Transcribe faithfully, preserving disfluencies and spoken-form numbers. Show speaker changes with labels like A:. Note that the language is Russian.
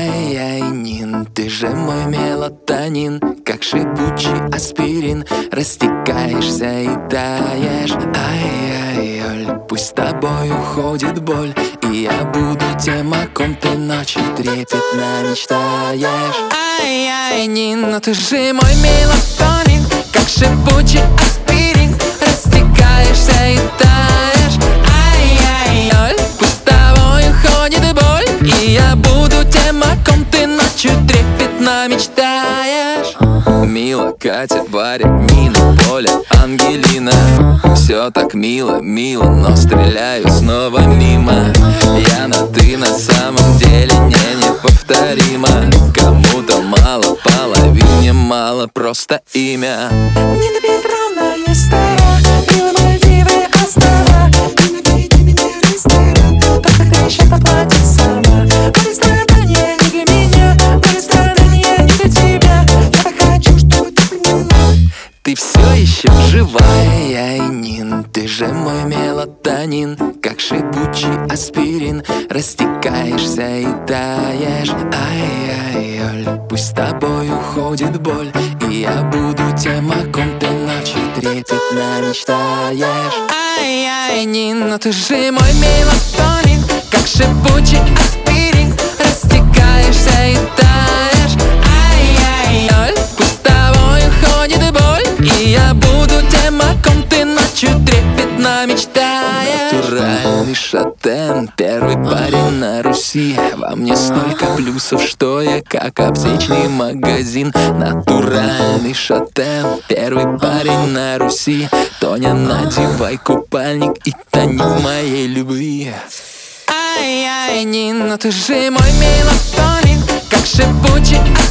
A: Ай-яй, Нин, ты же мой мелатонин, как шипучий аспирин, растекаешься и таешь. Ай-яй, Оль, пусть с тобой уходит боль, и я буду тем, о ком ты ночью трепетно мечтаешь. Ай-яй, Нин, но ты же мой мелатонин, как шипучий аспирин, растекаешься и таешь. Ай-яй, Оль, пусть с тобой уходит боль, и я буду тем, о ком ты ночью трепетно мечтаешь. Мила, Катя, Варя, Нина, Поля, Ангелина. Все так мило, мило, но стреляю снова мимо. Я на ты на самом деле не неповторима. Кому-то мало, половине мало, просто имя.
B: Нина Петровна, не стара, Мила, Мальдивы, острова. Ты наведи меня в ресторан, только греща поплатит сама. В ресторане не для меня, в ресторане не для тебя. Я хочу, чтобы ты поняла.
A: Ты все еще живая, яй, Нин, ты же мой мелатонин, как шипучий аспирин, растекаешься и таешь. Ай-яй, Оль, пусть с тобой уходит боль, и я буду тем, о ком ты ночью трепетно мечтаешь. Ай-яй, Нин, но ты же мой мелатонин, как шипучий аспирин, растекаешься и таешь. Ай-яй, Оль, пусть с тобой уходит боль, и я буду тем, о ком ты ночью трепетно мечтаешь. Натуральный шатен, первый парень на Руси. Во мне столько плюсов, что я как аптечный магазин. Натуральный шатен, первый парень на Руси. Тоня, надевай купальник и тони в моей любви. Ай-яй, Нин, но ты же мой мелатонин, как шипучий